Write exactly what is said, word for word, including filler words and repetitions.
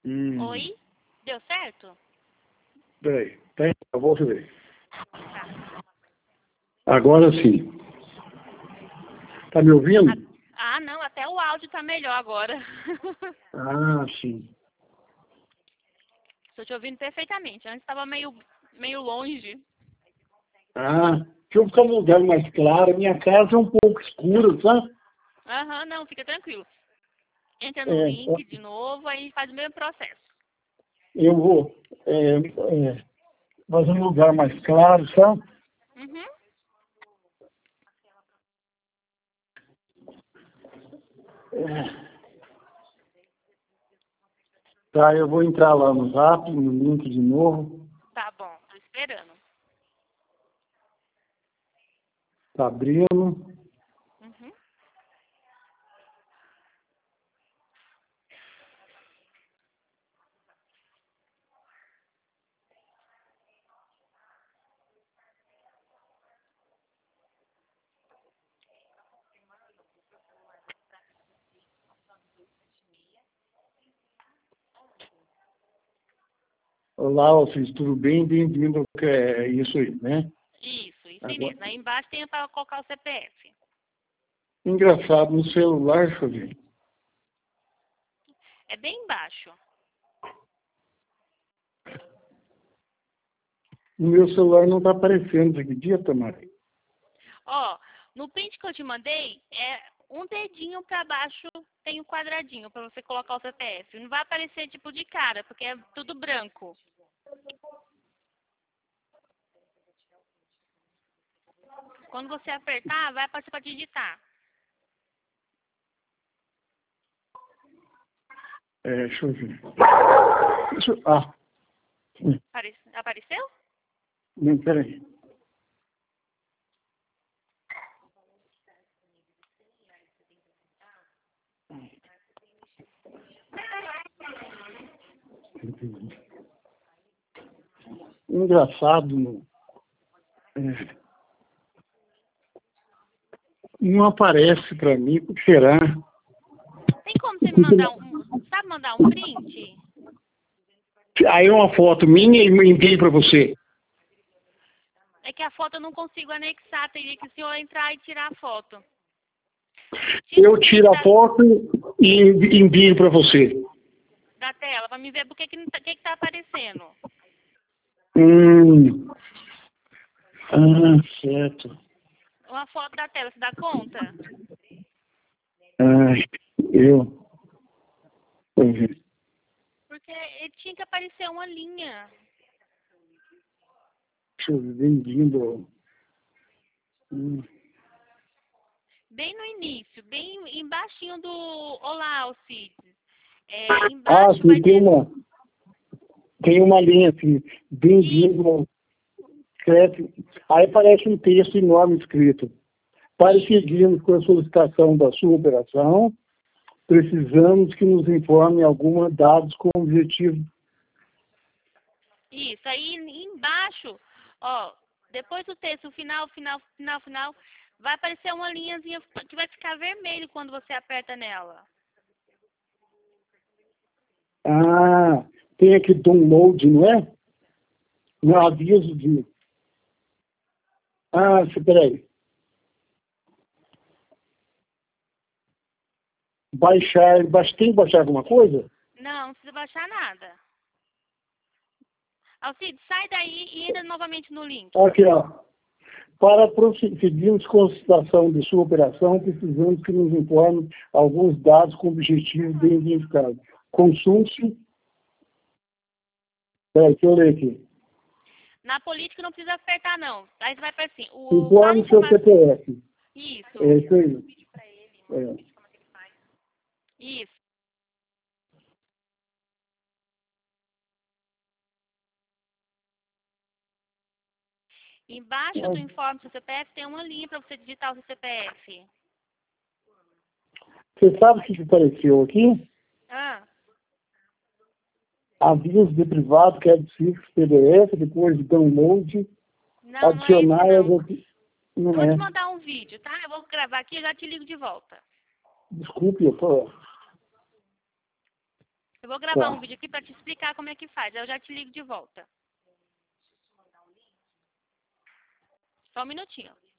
Hum. Oi? Deu certo? Peraí, tem? Eu vou ver. Tá. Agora sim. Tá me ouvindo? Ah, ah, não, até o áudio tá melhor agora. Ah, sim. Estou te ouvindo perfeitamente. Antes estava meio, meio longe. Ah, deixa eu ficar num lugar mais claro. Minha casa é um pouco escura, sabe? Aham, não, fica tranquilo. Entra no É, link de novo, aí faz o mesmo processo. eu vou é, é, fazer um lugar mais claro, sabe? Uhum. É. Tá, eu vou entrar lá no Zap, no link de novo. Tá bom, tô esperando. Tá abrindo. Uhum. Olá, Alcides, tudo bem? Bem-vindo. É isso aí, né? Isso, isso aí Agora, mesmo. Aí embaixo tem para colocar o C P F. engraçado, no celular, deixa eu ver. É bem embaixo. No meu celular não está aparecendo. Você acredita, Mari? Ó, no print que eu te mandei, é um dedinho para baixo tem um quadradinho para você colocar o C P F. Não vai aparecer tipo de cara, porque é tudo branco. Quando você apertar, vai aparecer para digitar. É, deixa eu ver. Deixa eu- ah, Apare- Apareceu? não, peraí. Engraçado, não, é, não aparece para mim, por que será? Tem como você me mandar um. Sabe mandar um print? Aí uma foto minha e enviei para você. É que a foto eu não consigo anexar, teria que o senhor entrar e tirar a foto. Tira Eu um print tiro a da, foto e envio para você. da tela para me ver porque que, que, que, que tá aparecendo. Hum. Ah, certo. Uma foto da tela, você dá conta? Ai, eu. Deixa Porque ele tinha que aparecer uma linha. eu ver, bem-vindo. Hum. Bem no início, bem embaixinho do Olá, Alcides. É, Ah, embaixo vai sim, tem ter. uma, tem uma linha assim, Isso, bem-vindo. Escreve, aí aparece um texto enorme escrito. Para seguirmos com a solicitação da sua operação, precisamos que nos informe alguns dados com o objetivo. isso. Aí embaixo, ó, depois do texto, final, final, final, final, vai aparecer uma linhazinha que vai ficar vermelho quando você aperta nela. Ah, tem aqui download, não é? No aviso de. Ah, espera aí. Baixar, baix- tem que baixar alguma coisa? Não, não precisa baixar nada. Alcides, sai daí e entra novamente no link. Aqui, ó. Para prosseguirmos com a solicitação de sua operação, precisamos que nos informe alguns dados com objetivo bem identificado. Consulte. Peraí, deixa eu ler aqui. Na política não precisa apertar, não. Aí você vai para assim, o cada Informe seu informação. C P F. Isso, É isso aí. É. isso. Embaixo do informe do seu C P F tem uma linha para você digitar o seu C P F. Você sabe o que apareceu aqui? Ah, Aviso de privado, que é de Cifras, P D F, depois de download, não, não é esse adicionar, eu não. vou- Eu não vou te é. mandar um vídeo, tá? Eu vou gravar aqui e já te ligo de volta. Desculpe, eu tô... Eu vou gravar Tá. um vídeo aqui para te explicar como é que faz. Aí eu já te ligo de volta. Só um minutinho.